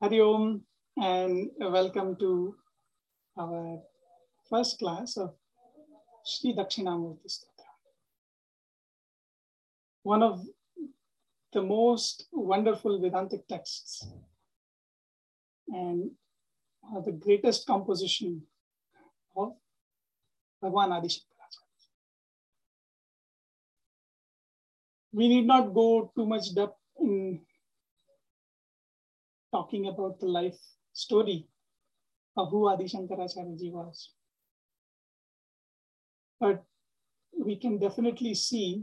Hari Om and welcome to our first class of Sri Dakshinamurti Stotra. One of the most wonderful Vedantic texts and the greatest composition of Bhagwan Adi Shankaracharya. We need not go too much depth in talking about the life story of who Adi Shankaracharya ji was. But we can definitely see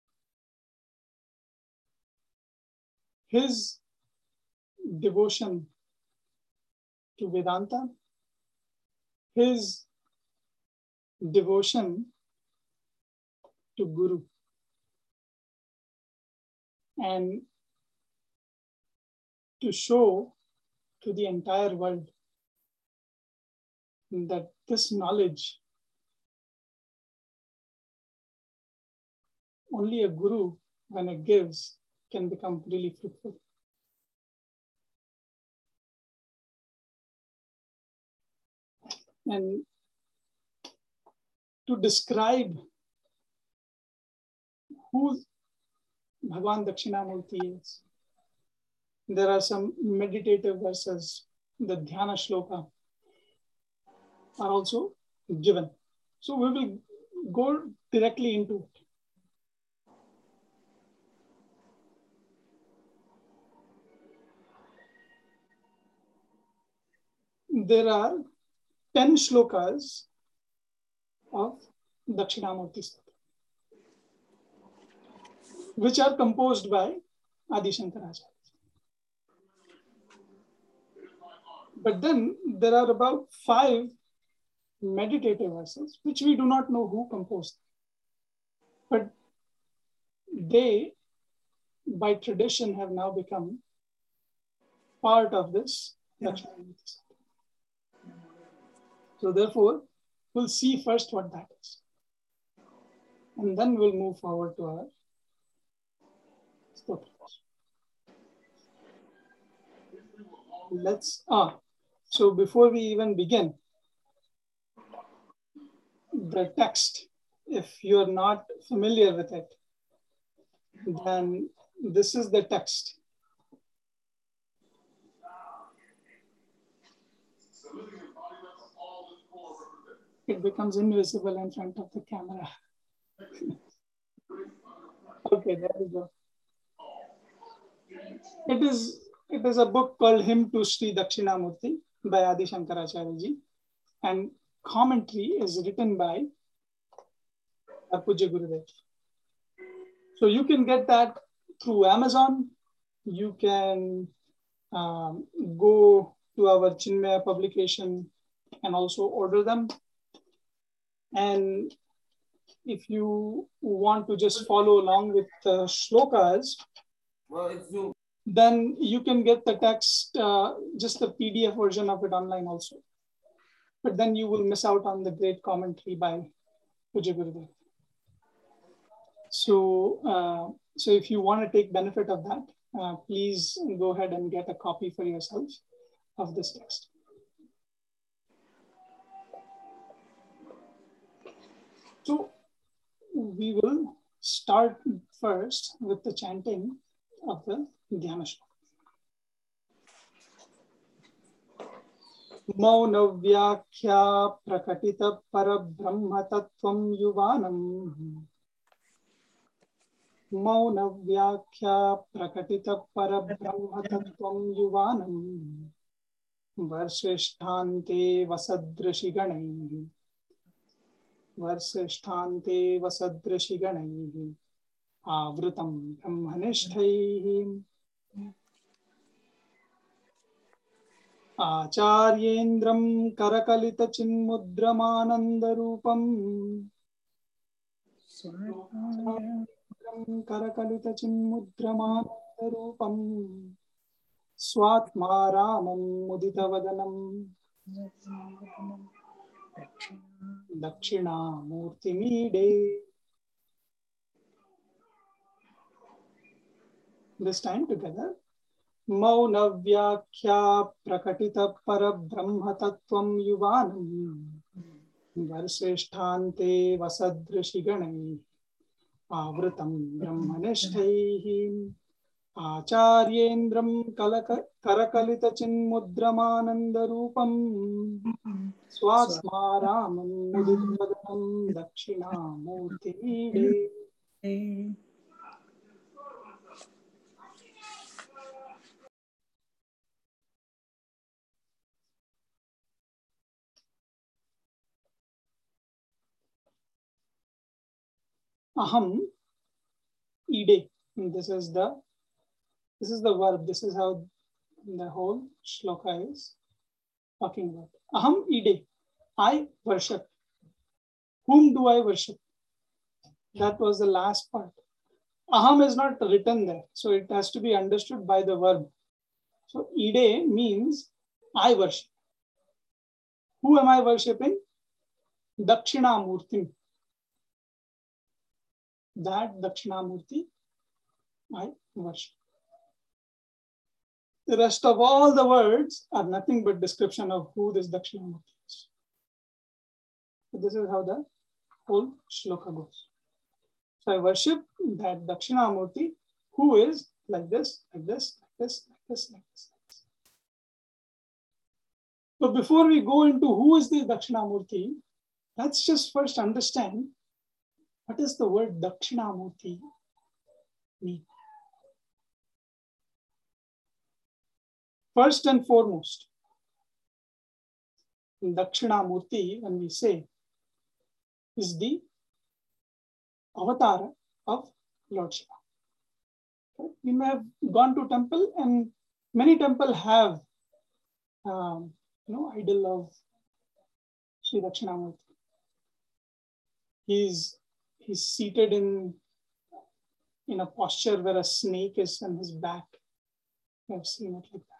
his devotion to Vedanta, his devotion to Guru, and to show to the entire world that this knowledge, only a Guru, when it gives, can become really fruitful. And to describe who Bhagwan Dakshinamurti is, there are some meditative verses, the Dhyana Shloka are also given. So we will go directly into it. There are 10 shlokas of Dakshinamurti Stotra, which are composed by Adi Shankaracharya. But then there are about 5 meditative verses, which we do not know who composed. But they, by tradition, have now become part of this Dakshinamurti Stotra. So therefore, we'll see first what that is. And then we'll move forward to our stotras. So before we even begin, the text, if you're not familiar with it, then this is the text. It becomes invisible in front of the camera. Okay, there we go. It is a book called Hymn to Sri Dakshinamurti by Adi Shankaracharya ji, and commentary is written by Pujya Gurudev. So you can get that through Amazon. You can go to our Chinmaya publication and also order them. And if you want to just follow along with the shlokas, then you can get the text, just the PDF version of it online also. But then you will miss out on the great commentary by Pujya Gurudev. So if you want to take benefit of that, please go ahead and get a copy for yourselves of this text. So we will start first with the chanting of the Dhyana Shloka. Mauna Vyakhya Prakatita Parabrahma Tattvam Yuvanam. Mauna Vyakhya Prakatita Parabrahma Tattvam Yuvanam. Varshisthante Vasadrishiganaihi. Varshisthante Vasadrishiganaihi. Avrutam Brahmanishthaihi. Acharyendram Karakalita Chinmudramanandarupam. Karakalita Chinmudramanandarupam. Swatmaramam Muditavadanam. Dakshinamurtimide. This time together. मौनव्याख्या प्रकटित परब्रह्म तत्त्वं युवानम् वर्षेष्ठान्ते वसदृशिगणैः आवृतं ब्रह्मनिष्ठैः आचार्येन्द्रं करकलितचिन्मुद्रमानन्दरूपम् स्वात्मारामं मुदितवदनं दक्षिणामूर्तिमीडे। Aham ide. This is the verb. This is how the whole shloka is talking about. Aham ide. I worship. Whom do I worship? That was the last part. Aham is not written there, so it has to be understood by the verb. So ide means I worship. Who am I worshipping? Dakshinamurti. That Dakshinamurti I worship. The rest of all the words are nothing but description of who this Dakshinamurti is. So this is how the whole shloka goes. So I worship that Dakshinamurti who is like this, like this, like this, like this, like this. But before we go into who is this Dakshinamurti, let's just first understand what does the word Dakshinamurti mean. First and foremost, Dakshinamurti, when we say, is the avatar of Lord Shiva. We may have gone to temple, and many temples have idol of Sri Dakshinamurti. He's seated in a posture where a snake is on his back. I've seen it like that.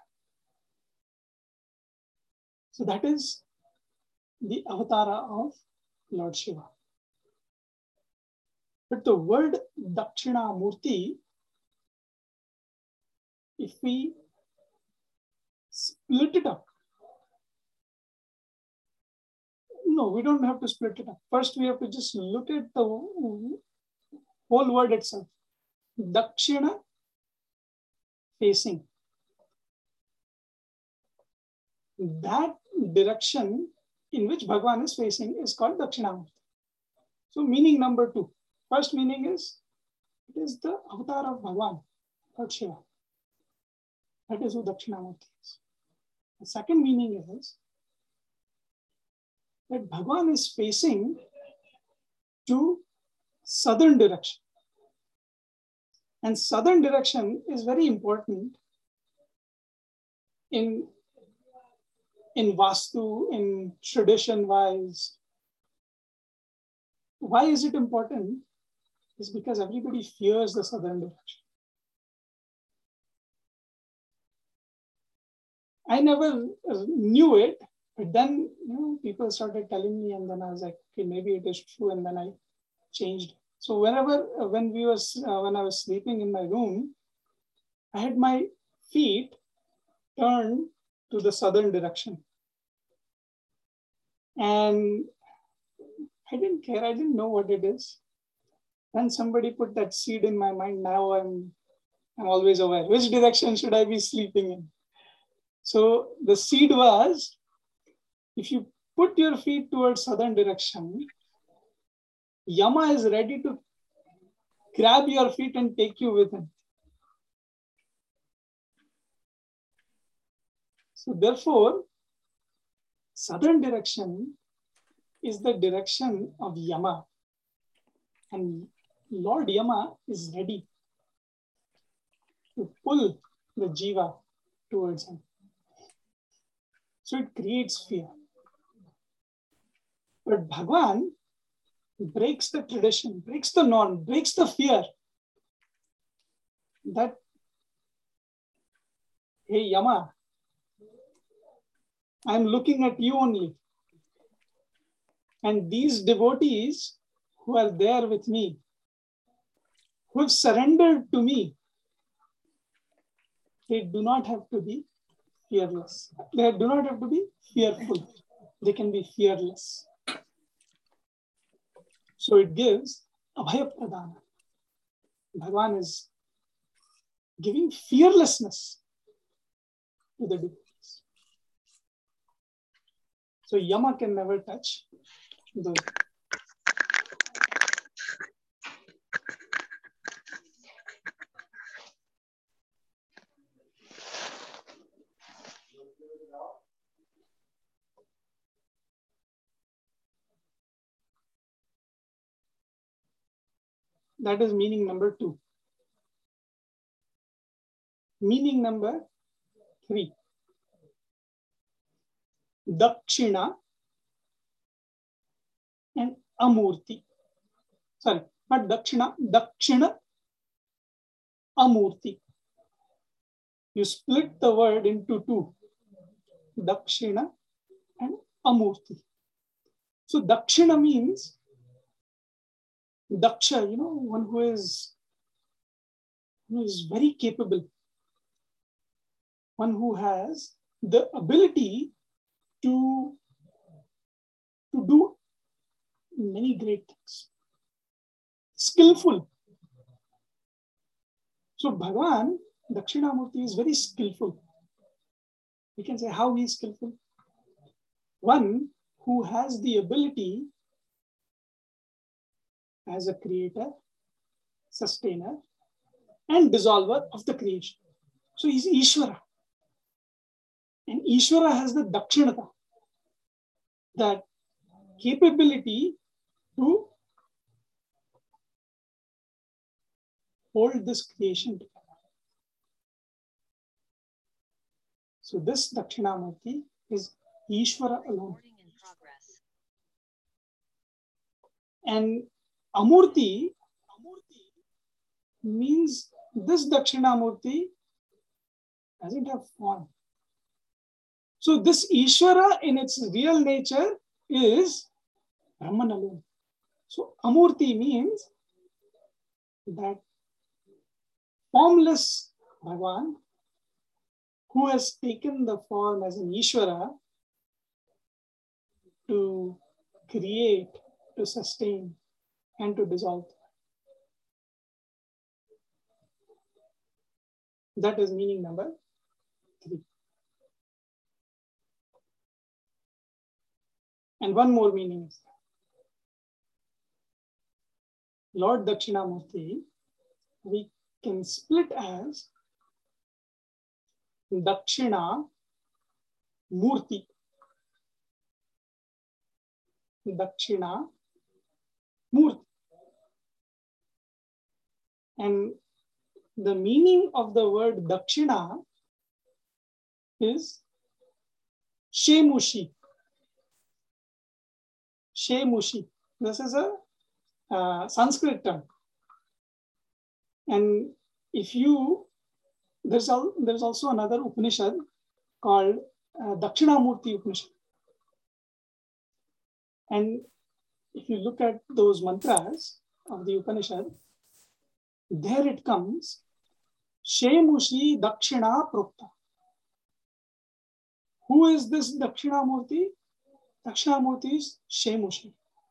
So that is the avatara of Lord Shiva. But the word Dakshinamurti, if we split it up, no, we don't have to split it up. First, we have to just look at the whole word itself. Dakshina, facing. That direction in which Bhagavan is facing is called Dakshinamurti. So meaning number 2. First meaning is, it is the avatar of Bhagavan, Lord Shiva. That is who Dakshinamurti is. The second meaning is that Bhagavan is facing to southern direction. And southern direction is very important in Vastu, in tradition wise. Why is it important? It's because everybody fears the southern direction. I never knew it, but then people started telling me, and then I was like, okay, maybe it is true, and then I changed. So when I was sleeping in my room, I had my feet turned to the southern direction, and I didn't care. I didn't know what it is. Then somebody put that seed in my mind. Now I'm always aware. Which direction should I be sleeping in? So the seed was, if you put your feet towards southern direction, Yama is ready to grab your feet and take you with him. So therefore, southern direction is the direction of Yama. And Lord Yama is ready to pull the jiva towards him. So it creates fear. But Bhagavan breaks the tradition, breaks the norm, breaks the fear that, hey Yama, I'm looking at you only. And these devotees who are there with me, who have surrendered to me, they do not have to be fearless. They do not have to be fearful. They can be fearless. So it gives Abhaya Pradana. Bhagavan is giving fearlessness to the devotees. So Yama can never touch those. That is meaning number 2. Meaning number 3. Dakshina and Amurti. Sorry, not Dakshina, Dakshina Amurti. You split the word into 2. Dakshina and Amurti. So Dakshina means Daksha, one who is very capable, one who has the ability to do many great things, skillful. So Bhagavan, Dakshinamurti, is very skillful. We can say how he is skillful. One who has the ability as a creator, sustainer, and dissolver of the creation. So he's Ishvara. And Ishvara has the Dakshinata, that capability to hold this creation together. So this Dakshinamurti is Ishvara alone. And Amurti means this Dakshinamurti doesn't have form. So this Ishvara in its real nature is Brahman alone. So Amurti means that formless Bhagavan who has taken the form as an Ishvara to create, to sustain, and to dissolve. That is meaning number 3. And one more meaning is Lord Dakshinamurti, we can split as Dakshina Murti. Dakshina Murti. And the meaning of the word Dakshina is Shemushi. Shemushi. This is a Sanskrit term. And if you, there's also another Upanishad called Dakshinamurti Upanishad. And if you look at those mantras of the Upanishad, there it comes, Shemushi Dakshina Prokta. Who is this Dakshinamurti? Dakshinamurti is Shemushi.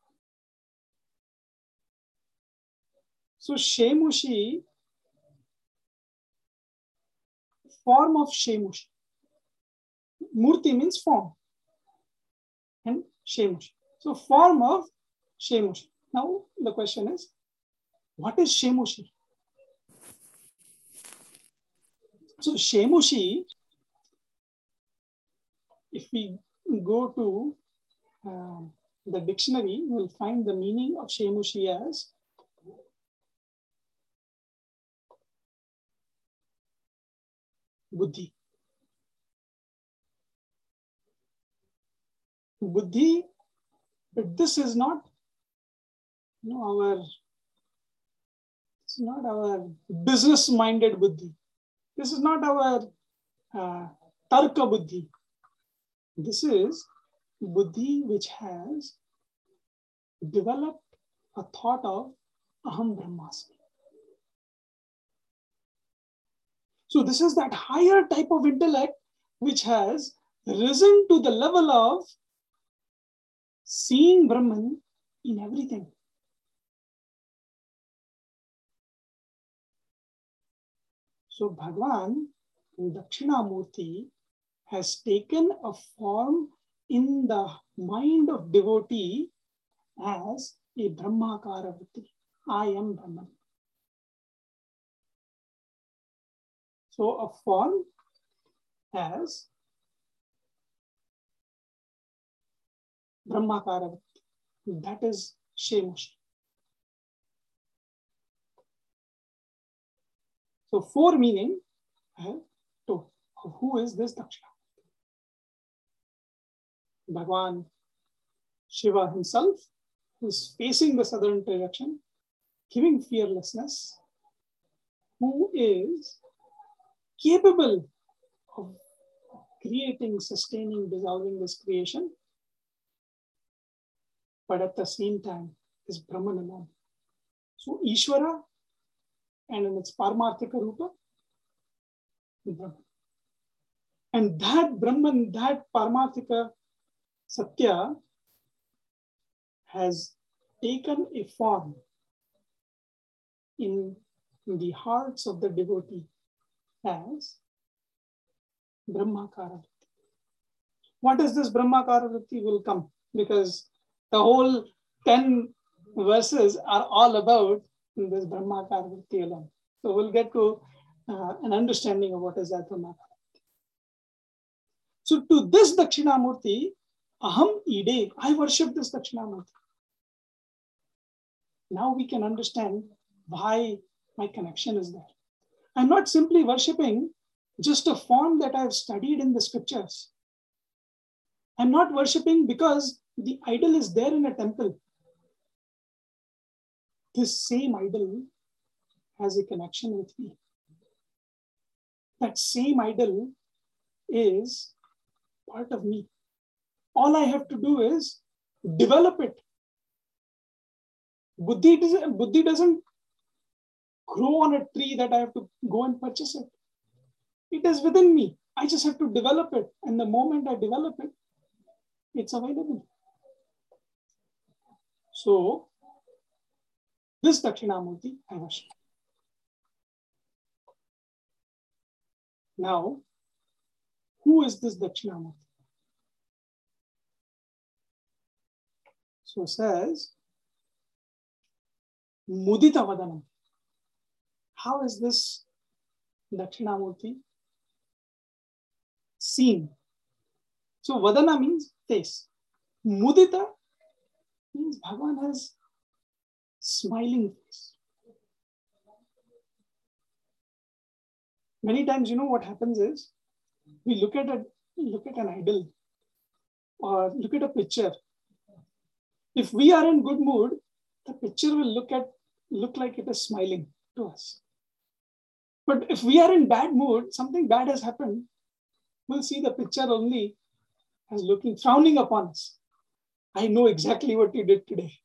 So Shemushi, form of Shemushi. Murti means form. And Shemushi. So form of Shemushi. Now the question is, what is Shemushi? So Shemushi, if we go to the dictionary, you will find the meaning of Shemushi as Buddhi. Buddhi, but this is not, it's not our business-minded Buddhi. This is not our Tarka Buddhi. This is Buddhi which has developed a thought of Aham Brahmasmi. So this is that higher type of intellect which has risen to the level of seeing Brahman in everything. So Bhagavan, Dakshinamurti, has taken a form in the mind of devotee as a Brahmakara Vritti. I am Brahman. So a form as Brahmakara Vritti. That is Shemoshi. So four meaning I have told. Who is this Dakshina? Bhagwan Shiva himself, who is facing the southern direction, giving fearlessness, who is capable of creating, sustaining, dissolving this creation, but at the same time is Brahman alone. So Ishvara, and in its Paramarthika Rupa, Brahman. And that Brahman, that Paramarthika Satya has taken a form in the hearts of the devotee as Brahmakara Vritti. What is this Brahmakara Vritti will come, because the whole 10 verses are all about this Brahmakara Vritti alone. So we'll get to an understanding of what is that Brahmakara Vritti. So to this Dakshinamurti, Aham Ide, I worship this Dakshinamurti. Now we can understand why my connection is there. I'm not simply worshipping just a form that I've studied in the scriptures. I'm not worshipping because the idol is there in a temple. This same idol has a connection with me. That same idol is part of me. All I have to do is develop it. Buddhi doesn't grow on a tree that I have to go and purchase it. It is within me. I just have to develop it. And the moment I develop it, it's available. So, this Dakshinamurti, I worship. Now, who is this Dakshinamurti? So says, Mudita Vadanam. How is this Dakshinamurti seen? So Vadana means face. Mudita means Bhagavan has smiling face. Many times, what happens is we look at an idol or look at a picture. If we are in good mood, the picture will look like it is smiling to us. But if we are in bad mood, something bad has happened, we'll see the picture only as looking, frowning upon us. I know exactly what you did today.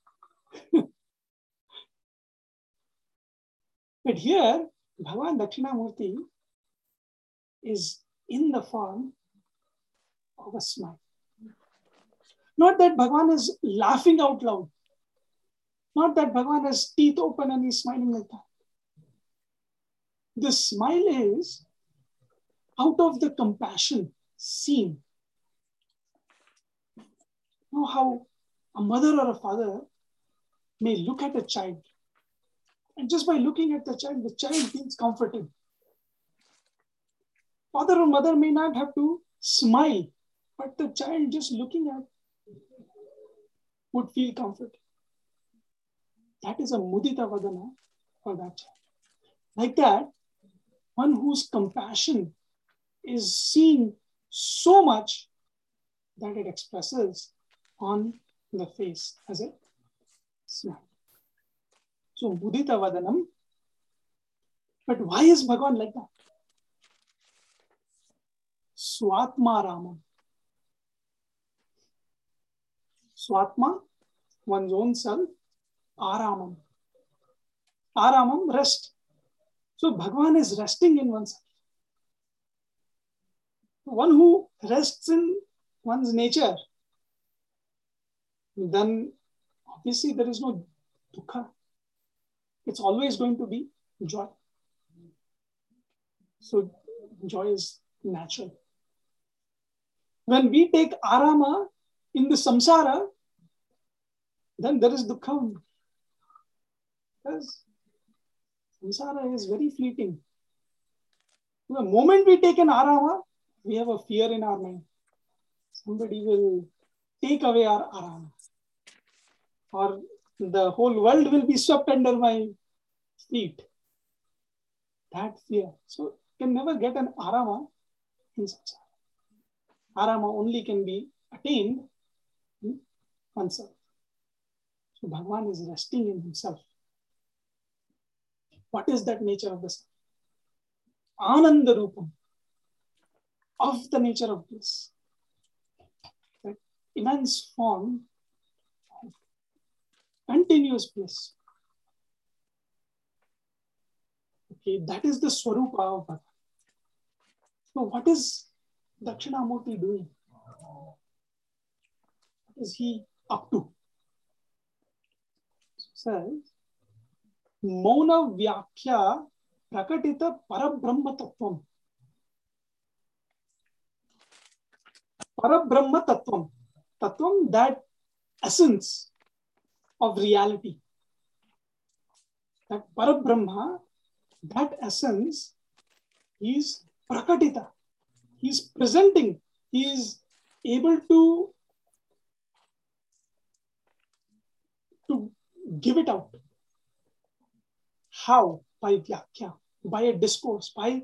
But here, Bhagavan Dakshinamurti is in the form of a smile. Not that Bhagavan is laughing out loud. Not that Bhagavan has teeth open and he's smiling like that. The smile is out of the compassion seen. You know how a mother or a father may look at a child, and just by looking at the child feels comforted. Father or mother may not have to smile, but the child just looking at would feel comforted. That is a mudita vadana for that child. Like that, one whose compassion is seen so much that it expresses on the face as a smile. So mudita vadanam. But why is Bhagavan like that? Swatma Ramam. Swatma, one's own self. Aramam. Aramam, rest. So Bhagavan is resting in oneself. one who rests in one's nature, then obviously there is no dukkha. It's always going to be joy. So joy is natural. When we take arama in the samsara, then there is dukkha. Because samsara is very fleeting. The moment we take an arama, we have a fear in our mind. Somebody will take away our arama. Or the whole world will be swept under my feet. That fear. So you can never get an arama in samsara. Arama only can be attained in oneself. So Bhagavan is resting in himself. What is that nature of the self? Ananda Rupam, of the nature of bliss. That immense form of continuous bliss. Okay, that is the Swarupa of Bhagavan. So what is Dakshinamurti doing? What is he up to? Says, Mauna Vyakhya Prakatita Parabrahma Tattvam. Parabrahma Tattvam. Tattvam, that essence of reality. That Parabrahma, that essence is Prakatita. He is presenting. He is able to give it out. How? By Vyakhya, by a discourse, by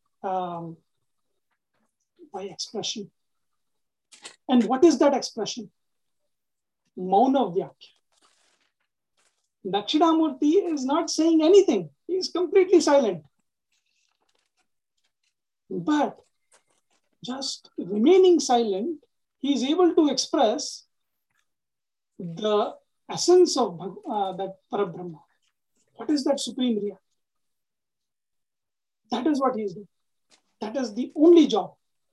expression. And what is that expression? Mauna Vyakhya. Dakshinamurti is not saying anything. He is completely silent. But just remaining silent, he is able to express the essence of that Parabrahma. What is that supreme reality? That is what he is doing. That is the only job.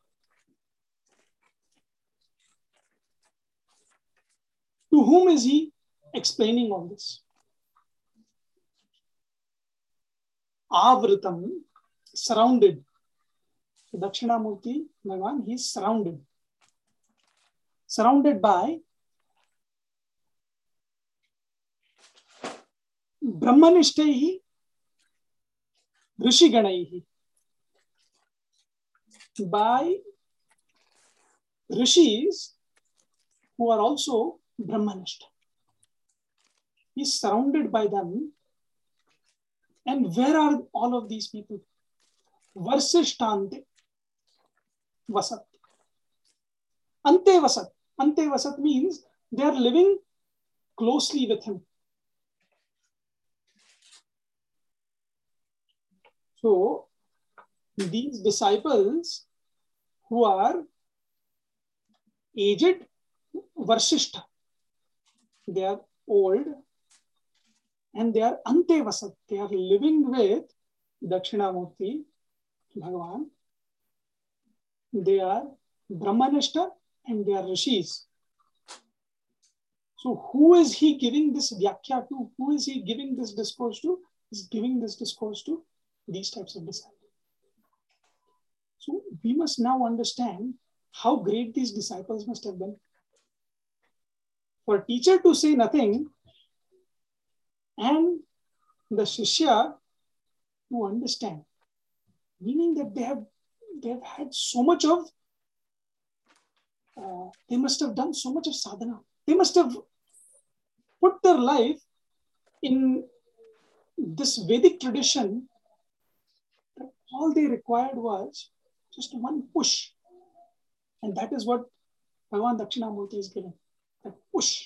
To whom is he explaining all this? Avritam, surrounded. So Dakshinamurti, Bhagavan, he is surrounded. Surrounded by Brahmanishtaihi, Rishiganaihi. By rishis who are also Brahmanishta. He is surrounded by them. And where are all of these people? Varsishtante Vasat. Ante Vasat. Ante Vasat means they are living closely with him. So these disciples who are aged, Varshishta, they are old and they are Ante Vasat. They are living with Dakshinamurti, Bhagavan. They are Brahmanishta and they are Rishis. So who is he giving this Vyakhya to? Who is he giving this discourse to? He's giving this discourse to these types of disciples. So we must now understand how great these disciples must have been. For a teacher to say nothing and the Shishya to understand, meaning that they have had so much of, they must have done so much of sadhana. They must have put their life in this Vedic tradition. That all they required was just one push. And that is what Bhagavan Dakshinamurti is giving. That push.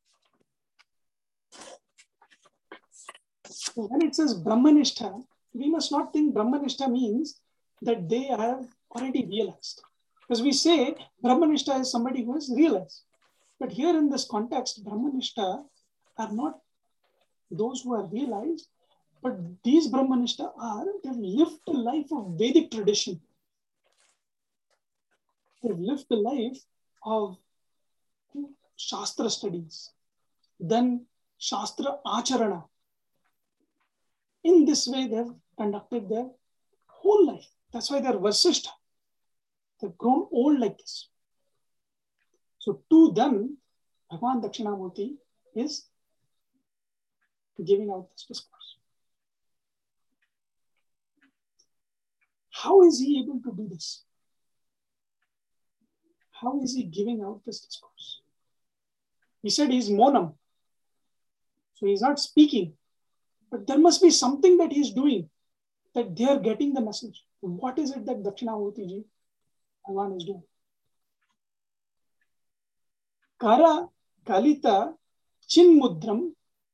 So when it says Brahmanishta, we must not think Brahmanishta means that they have already realized. Because we say Brahmanishta is somebody who has realized. But here in this context, Brahmanishta are not those who are realized, but these Brahmanishta are, they've lived the life of Vedic tradition. They've lived the life of Shastra studies, then Shastra Acharana. In this way, they've conducted their whole life. That's why they're Vasishtha. They've grown old like this. So to them, Bhagavan Dakshinamurti is giving out this discourse. How is he able to do this? How is he giving out this discourse? He said he's monam. So he's not speaking. But there must be something that he's doing that they are getting the message. What is it that Dakshinamurti ji, Bhagavan, is doing? Kara Kalita Chinmudram.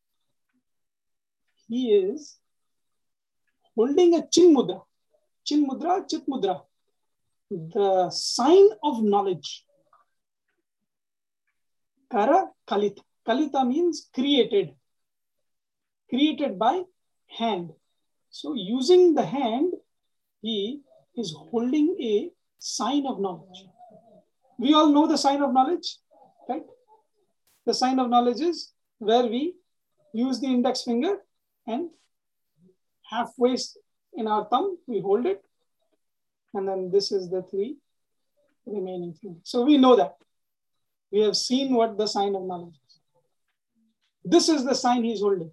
He is holding a Chinmudra. Chinmudra, Chitmudra. The sign of knowledge. Kara Kalita. Kalita means created. Created by hand. So using the hand, he is holding a sign of knowledge. We all know the sign of knowledge, right? The sign of knowledge is where we use the index finger and halfway in our thumb, we hold it. And then this is the 3 remaining fingers. So we know that. We have seen what the sign of knowledge is. This is the sign he's holding.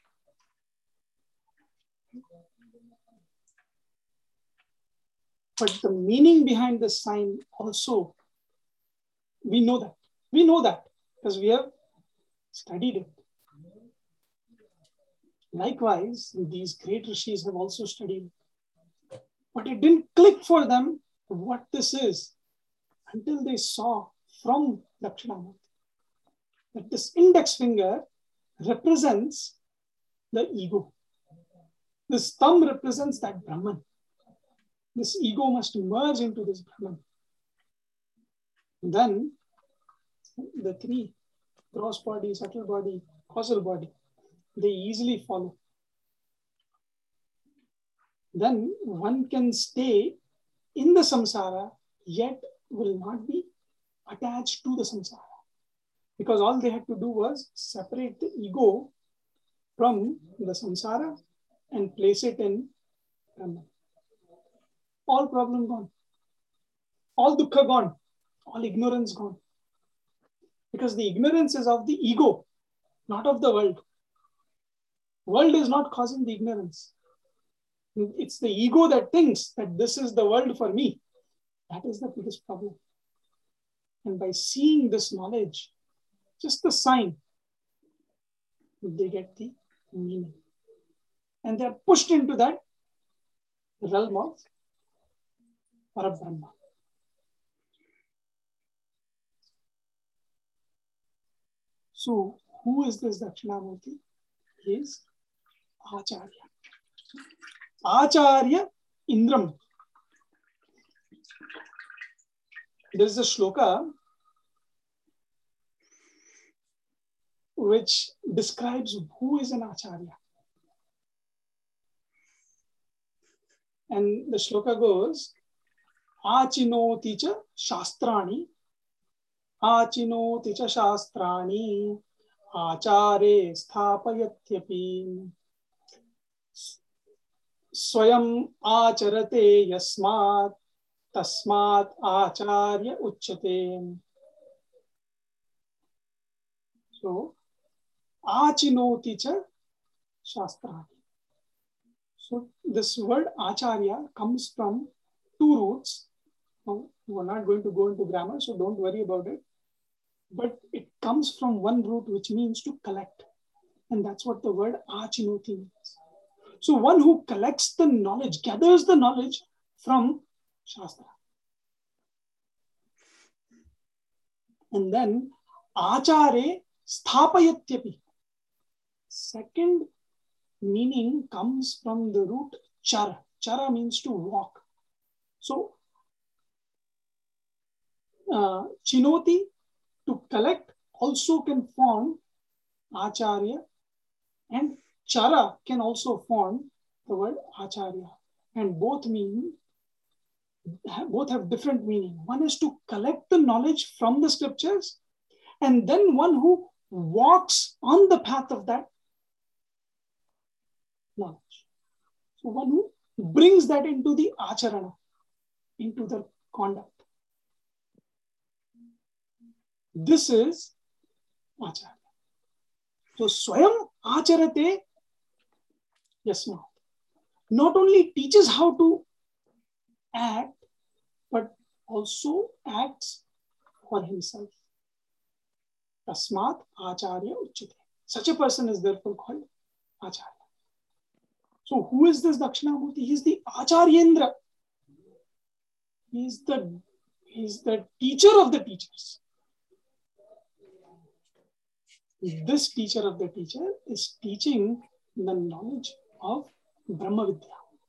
But the meaning behind the sign also, we know that. We know that because we have studied it. Likewise, these great rishis have also studied it. But it didn't click for them what this is until they saw from Dakshinamurti that this index finger represents the ego. This thumb represents that Brahman. This ego must merge into this Brahman. Then the 3, gross body, subtle body, causal body, they easily follow. Then one can stay in the samsara, yet will not be attached to the samsara. Because all they had to do was separate the ego from the samsara and place it in Brahman. All problem gone. All dukkha gone. All ignorance gone. Because the ignorance is of the ego, not of the world. World is not causing the ignorance. It's the ego that thinks that this is the world for me. That is the biggest problem. And by seeing this knowledge, just the sign, they get the meaning. And they're pushed into that realm of Parabrahma. So, who is this Dakshinamurti? He is Acharya. Acharya Indram. There is a shloka which describes who is an Acharya. And the shloka goes, Achinoti cha shastrani, Achinoti cha shastrani, Achare sthapayatyapi, Swayam acharate yasmat, Tasmat acharya uchyate. So, Achinoti cha shastrani. So this word acharya comes from 2 roots. Now, we're not going to go into grammar, so don't worry about it. But it comes from one root, which means to collect. And that's what the word achinoti means. So one who collects the knowledge, gathers the knowledge from Shastra. And then achare sthapayatyapi. Second meaning comes from the root chara. Chara means to walk. So, chinoti, to collect, also can form acharya, and chara can also form the word acharya. And both mean both have different meaning. One is to collect the knowledge from the scriptures, and then one who walks on the path of that knowledge. So one who brings that into the acharana, into the conduct. This is acharya. So swayam acharate yasma. Not only teaches how to act, but also acts for himself. Tasmat acharya uchyate. Such a person is therefore called acharya. So who is this Dakshinamurti? He is the Acharyendra. He is the teacher of the teachers. This teacher of the teacher is teaching the knowledge of Brahma Vidya.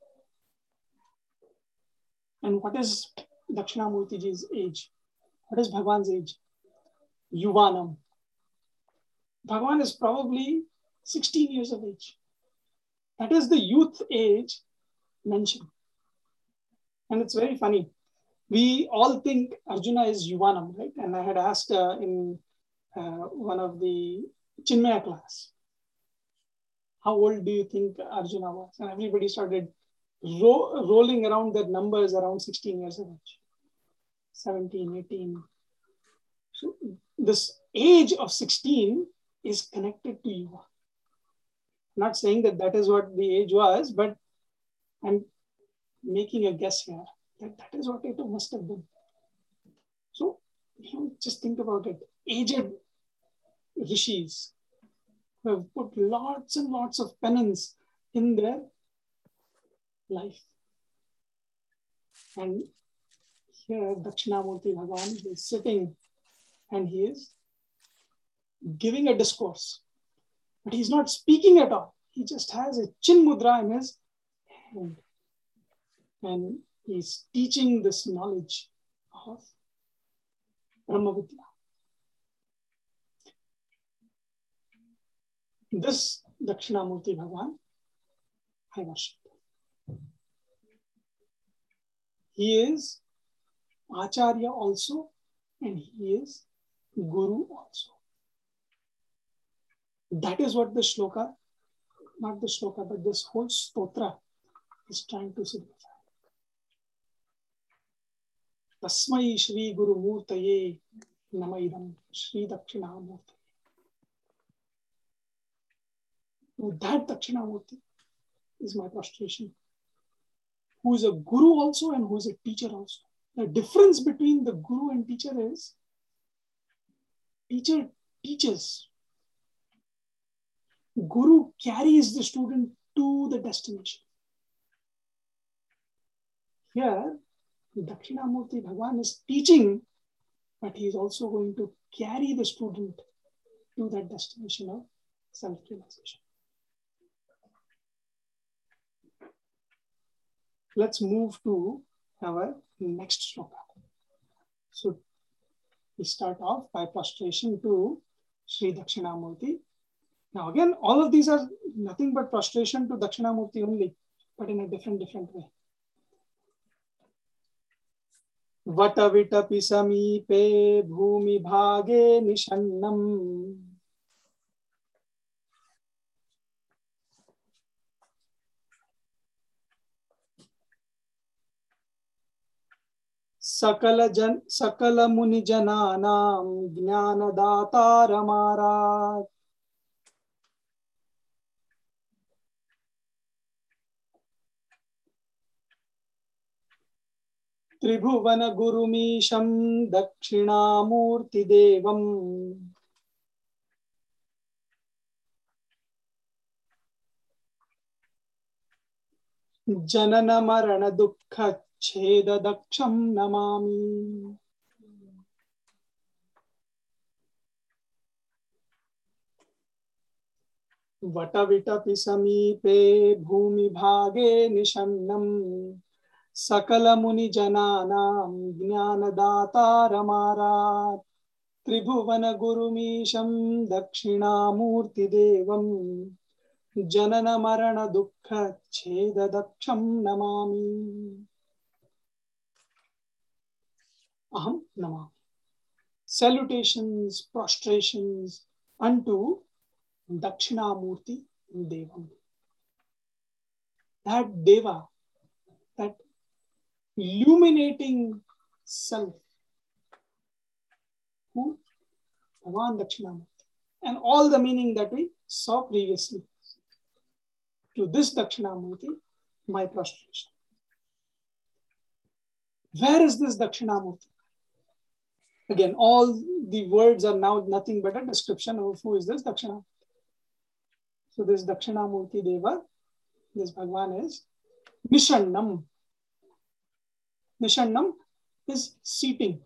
And what is Dakshinamurtiji's age? What is Bhagwan's age? Yuvanam. Bhagwan is probably 16 years of age. That is the youth age mentioned. And it's very funny. We all think Arjuna is Yuvanam, right? And I had asked in one of the Chinmaya class, how old do you think Arjuna was? And everybody started rolling around their numbers around 16 years of age, 17, 18. So this age of 16 is connected to Yuva. I'm not saying that that is what the age was, but I'm making a guess here that is what it must have been. So, just think about it. Aged rishis who have put lots and lots of penance in their life. And here Dakshinamurti Bhagavan is sitting and he is giving a discourse. But he's not speaking at all. He just has a chin mudra in his hand. And he's teaching this knowledge of Brahma Vidya. This Dakshinamurti Bhagavan, I worship. He is Acharya also, and he is Guru also. That is what the shloka, not the shloka, but this whole stotra is trying to signify. Tasmai Shri Guru Murtaye Namaidam Shri Dakshinamurti. That Dakshinamurti is my prostration. Who is a guru also and who is a teacher also. The difference between the guru and teacher is teacher teaches. Guru carries the student to the destination. Here, Dakshinamurti Bhagavan is teaching, but he is also going to carry the student to that destination of self-realization. Let's move to our next shloka. So we start off by prostration to Sri Dakshinamurti. Now again, all of these are nothing but prostration to Dakshinamurti only, but in a different way. Vatavitapi samipe bhumi bhage nishannam. Sakala muni jananam jnanadata ramarat. Tribhuvana gurumisham dakshinamurti devam. Janana marana dukkha cheda daksham namami. Vatavitapi samipe bhumi bhage nishannam. Sakala muni jananam jnanadata ramarat. Tribhuvana gurumisham dakshinamurti devam. Janana marana dukkha cheda daksham namami. aham namami. Salutations, prostrations unto Dakshinamurti Devam. That Deva, that illuminating self, who Bhagavan Dakshinamurti, and all the meaning that we saw previously. To this Dakshinamurti, my prostration. Where is this Dakshinamurti? Again, all the words are now nothing but a description of who is this Dakshinamurti. So this Dakshinamurti Deva, this Bhagavan is Nishannam. Nishannam is seating.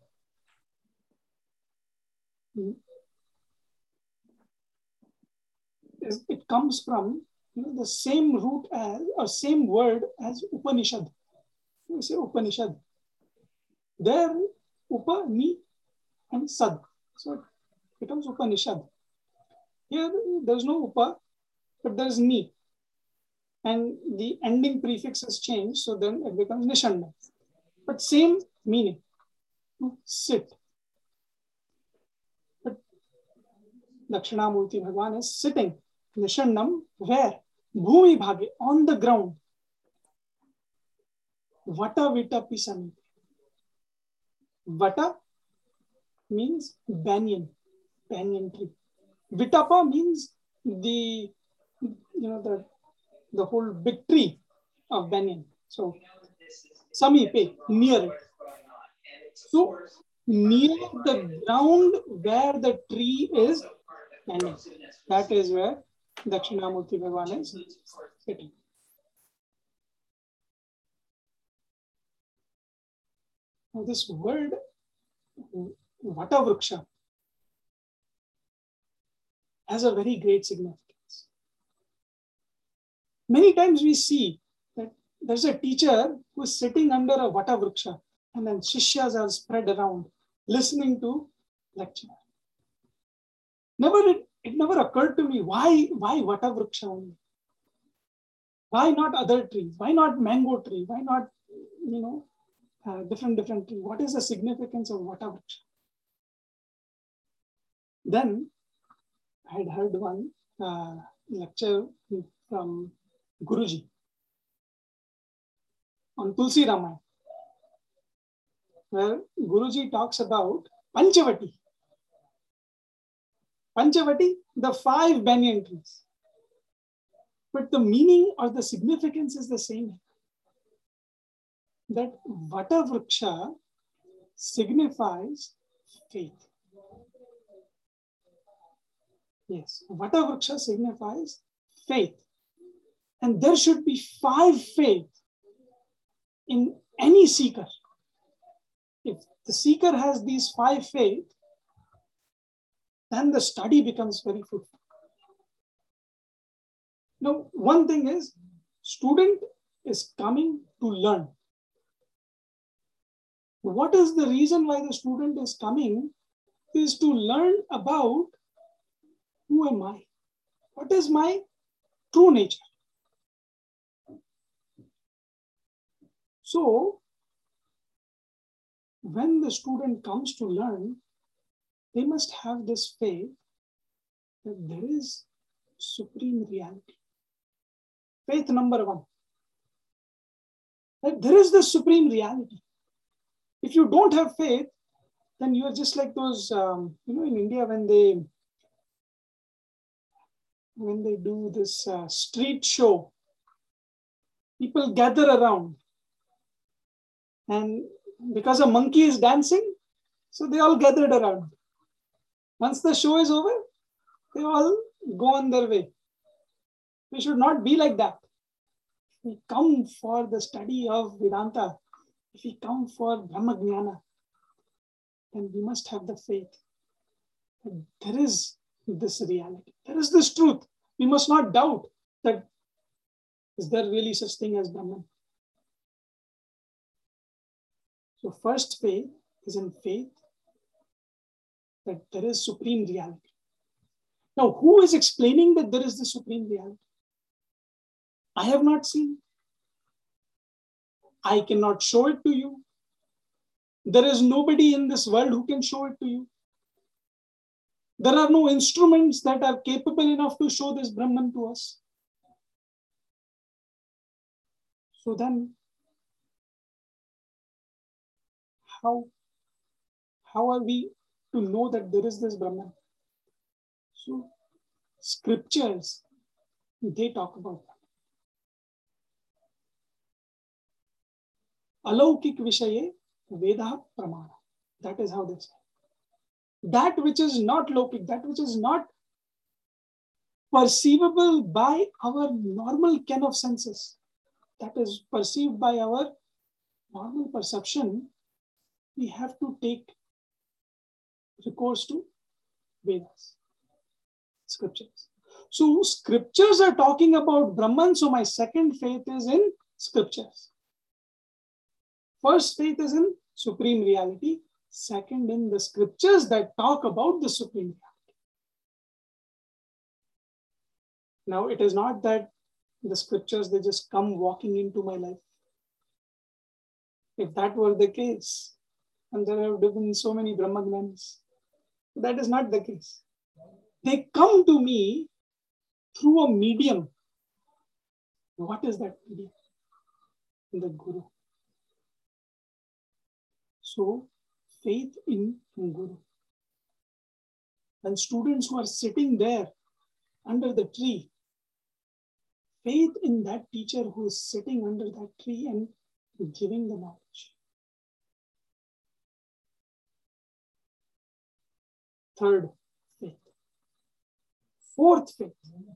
It comes from the same root as, or same word as Upanishad. We say Upanishad. There, Upa, Ni, and Sad. So it becomes Upanishad. Here, there's no Upa, but there's Ni. And the ending prefix has changed, so then it becomes Nishannam. But same meaning, sit. But Dakshinamurti Bhagavan is sitting. Nishannam, where? Bhumi bhage, on the ground. Vata vita pisami. Vata means banyan tree. Vitapa means the whole big tree of banyan. So samipe, near it. So near the ground where the tree is standing, that is where Dakshinamurti Bhagavan is sitting. Now this word Vata Vriksha has a very great significance. Many times we see that there's a teacher who is sitting under a Vata Vriksha, and then Shishyas are spread around listening to lecture. It never occurred to me, why Vata Vriksha only? Why not other trees? Why not mango tree? Why not, different trees? What is the significance of Vata Vriksha? Then I had heard one lecture from Guruji on Tulsi Ramayana, where Guruji talks about Panchavati. Panchavati, the 5 banyan trees. But the meaning or the significance is the same. That Vata Vriksha signifies faith. Yes, Vata Vriksha signifies faith. And there should be 5 faith in any seeker. If the seeker has these 5 faith, then the study becomes very fruitful. Now, one thing is, student is coming to learn. What is the reason why the student is coming? Is to learn about who am I? What is my true nature? So, when the student comes to learn, they must have this faith that there is supreme reality. Faith number 1. That there is the supreme reality. If you don't have faith, then you are just like those, in India when they do this street show, people gather around. And because a monkey is dancing, so they all gathered around. Once the show is over, they all go on their way. We should not be like that. If we come for the study of Vedanta, if we come for Brahma Jnana, then we must have the faith that there is this reality. There is this truth. We must not doubt that is there really such thing as Brahman. So first faith is in faith that there is supreme reality. Now, who is explaining that there is the supreme reality? I have not seen. I cannot show it to you. There is nobody in this world who can show it to you. There are no instruments that are capable enough to show this Brahman to us. So then, how are we to know that there is this Brahman? So, scriptures, they talk about that. Alaukik vishaye Veda pramana. That is how they say. That which is not lokic, that which is not perceivable by our normal ken of senses, that is perceived by our normal perception, we have to take recourse to Vedas, scriptures. So scriptures are talking about Brahman. So my second faith is in scriptures. First faith is in supreme reality. Second, in the scriptures that talk about the supreme reality. Now, it is not that the scriptures, they just come walking into my life. If that were the case, and there have been so many Brahmagnanis, that is not the case. They come to me through a medium. What is that medium? The Guru. So, faith in Guru. And students who are sitting there under the tree, faith in that teacher who is sitting under that tree and giving the knowledge. Third, faith. Fourth, faith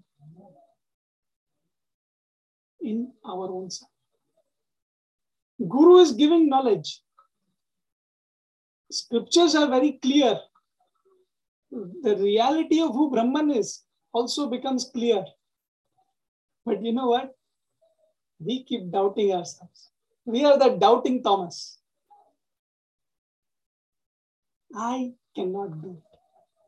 in our own self. Guru is giving knowledge. Scriptures are very clear. The reality of who Brahman is also becomes clear. But you know what? We keep doubting ourselves. We are the doubting Thomas. I cannot do it.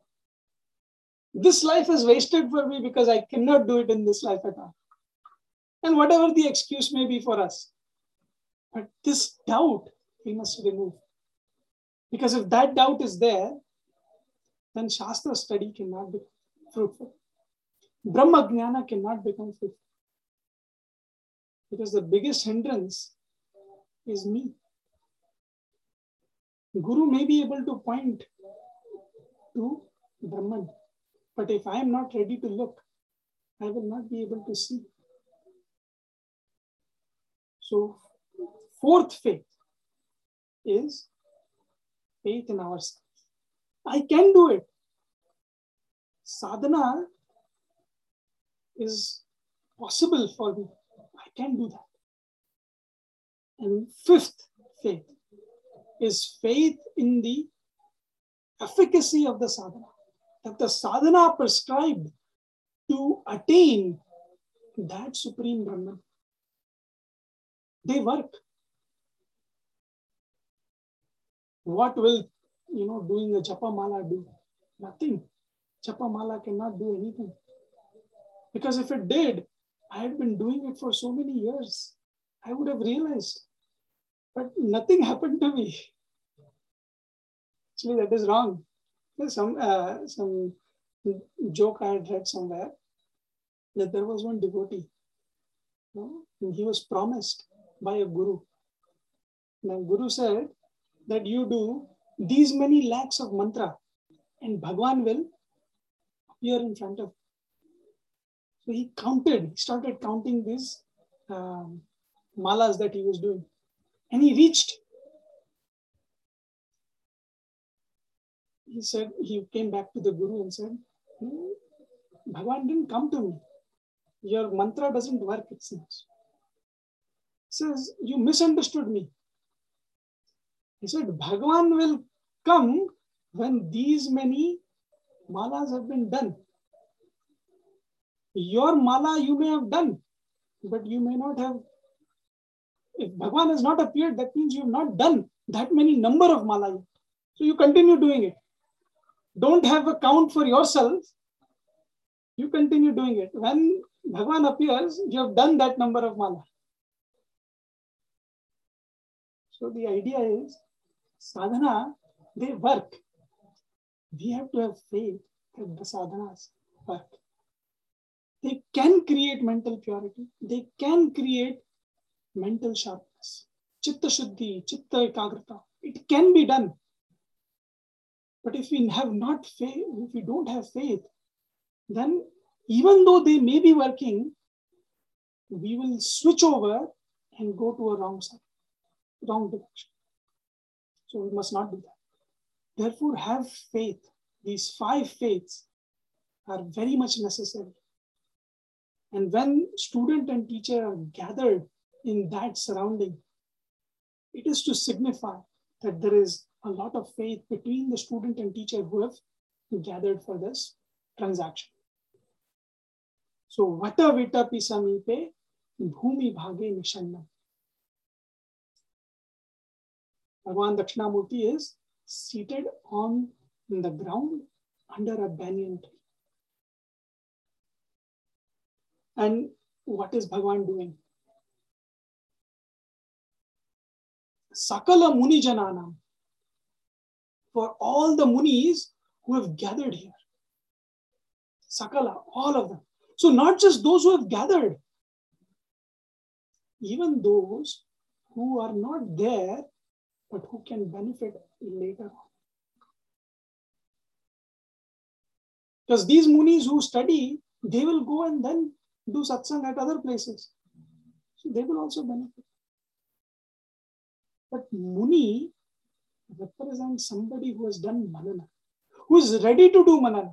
This life is wasted for me because I cannot do it in this life at all. And whatever the excuse may be for us. But this doubt we must remove. Because if that doubt is there, then Shastra study cannot be fruitful. Brahma Jnana cannot become fruitful. Because the biggest hindrance is me. Guru may be able to point to Brahman, but if I am not ready to look, I will not be able to see. So, fourth faith is faith in ourselves. I can do it. Sadhana is possible for me. I can do that. And fifth faith is faith in the efficacy of the sadhana. That the sadhana prescribed to attain that supreme Brahman, they work. What will, doing a japa mala do? Nothing. Japa mala cannot do anything. Because if it did, I had been doing it for so many years. I would have realized. But nothing happened to me. Actually, that is wrong. There's some joke I had read somewhere that there was one devotee. And he was promised by a guru. Now, guru said that you do these many lakhs of mantra and Bhagwan will appear in front of you. So he started counting these malas that he was doing. And he reached. He came back to the guru and said, Bhagwan didn't come to me. Your mantra doesn't work, it seems. He says, you misunderstood me. He said, Bhagwan will come when these many malas have been done. Your mala you may have done, but you may not have. If Bhagwan has not appeared, that means you have not done that many number of malas. So you continue doing it. Don't have a count for yourself. You continue doing it. When Bhagwan appears, you have done that number of mala. So the idea is, Sadhana, they work. We have to have faith that the sadhanas work. They can create mental purity. They can create mental sharpness. Chitta Shuddhi, Chitta Ekagrata. It can be done. But if we have not faith, if we don't have faith, then even though they may be working, we will switch over and go to a wrong side, wrong direction. So we must not do that. Therefore, have faith. These 5 faiths are very much necessary. And when student and teacher are gathered in that surrounding, it is to signify that there is a lot of faith between the student and teacher who have gathered for this transaction. So, Vata Vita Pisamipe Bhumi Bhage Nishannam. Bhagavan Dakshinamurti is seated on the ground under a banyan tree. And what is Bhagavan doing? Sakala Muni Jananam. For all the Munis who have gathered here. Sakala, all of them. So not just those who have gathered, even those who are not there, but who can benefit later on. Because these Munis who study, they will go and then do satsang at other places. So they will also benefit. But Muni represents somebody who has done manana, who is ready to do manana.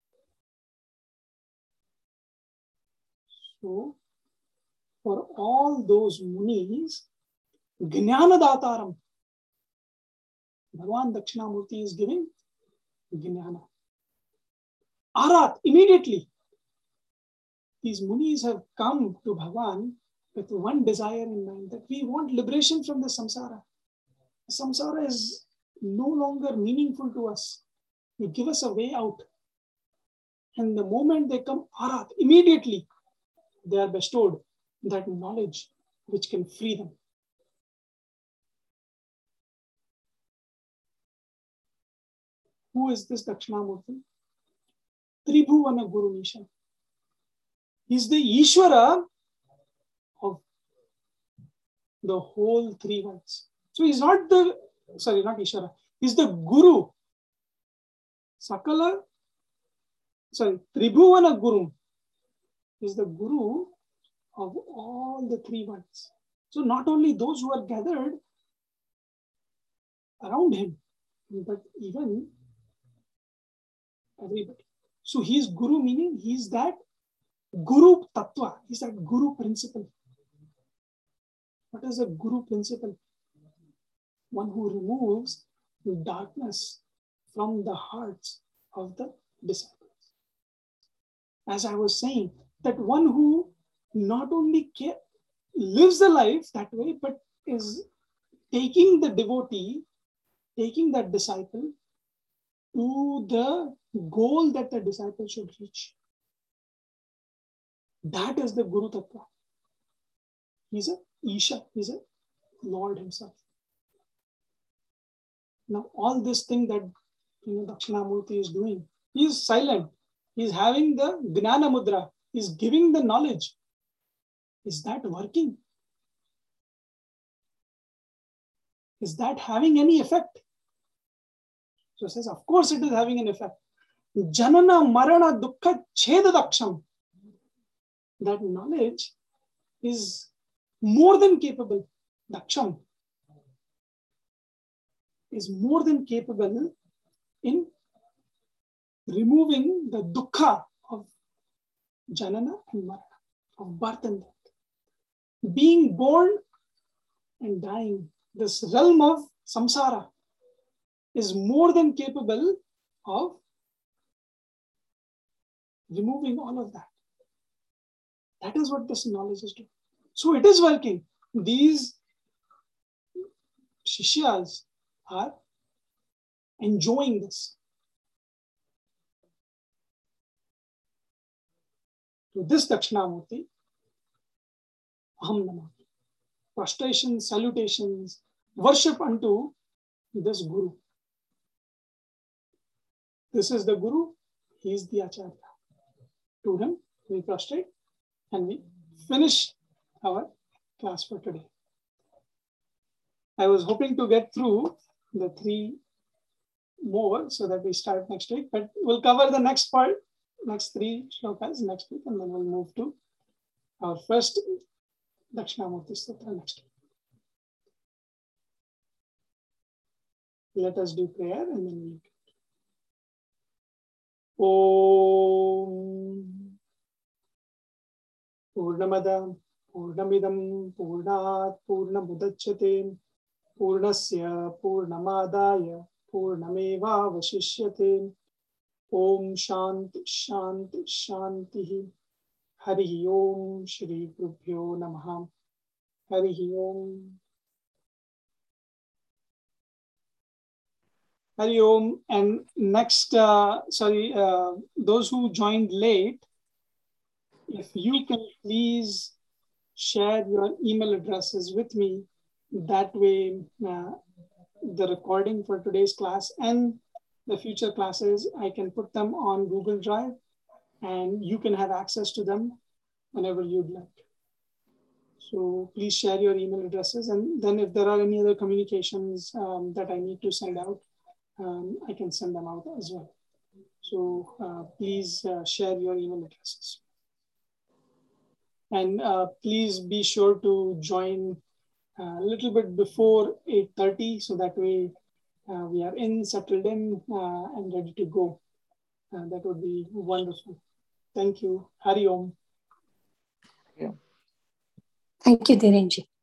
So, for all those Munis, Jnana Dataram, Bhagavan Dakshinamurti is giving Jnana. Arat, immediately. These Munis have come to Bhagavan with one desire in mind, that we want liberation from the samsara. Samsara is no longer meaningful to us. You give us a way out. And the moment they come, Arat, immediately they are bestowed that knowledge which can free them. Who is this Dakshinamurti? Tribhuvana Guru Nisha. He's the Ishvara of the whole 3 worlds. So he's not the, not Ishvara. He's the Guru. Tribhuvana Guru is the Guru of all the 3 worlds. So not only those who are gathered around him, but even everybody. So he's Guru, meaning he's that Guru Tattva, he's that Guru principle. What is a Guru principle? One who removes the darkness from the hearts of the disciples. As I was saying, that one who not only lives the life that way, but is taking the devotee, taking that disciple to the goal that the disciple should reach. That is the Guru Tattva. He's a Isha, he's a Lord himself. Now, all this thing that Dakshinamurti is doing, he is silent. He is having the Jnana Mudra. He is giving the knowledge. Is that working? Is that having any effect? So it says, of course it is having an effect. Janana Marana Dukkha Cheda Daksham. That knowledge is more than capable. Daksham is more than capable in removing the dukkha of janana and marana, of birth and death. Being born and dying, this realm of samsara is more than capable of removing all of that. That is what this knowledge is doing. So it is working. These Shishyas are enjoying this. To this Dakshinamurti, Aham Namah. Prostration, salutations, worship unto this Guru. This is the Guru, he is the Acharya. To him, we prostrate and we finish our class for today. I was hoping to get through the 3 more so that we start next week, but we'll cover the next part, next 3 shlokas next week, and then we'll move to our first Dakshinamurti Stotra next week. Let us do prayer and then we'll Om Purnamada Purnamidam Purnat Purnamudachyate Purnasya Purnamadaya Purnameva Vashishyate. Om Shanti Shanti Shanti. Hari Om Shri Gurubhyo Namaha. Hari Om. Hari Om. And next, those who joined late, if you can please share your email addresses with me, that way the recording for today's class and the future classes, I can put them on Google Drive and you can have access to them whenever you'd like. So please share your email addresses, and then if there are any other communications that I need to send out, I can send them out as well. So please share your email addresses. And please be sure to join a little bit before 8:30, so that way we are settled in, and ready to go. That would be wonderful. Thank you. Hari Om. Thank you, Dhirenji.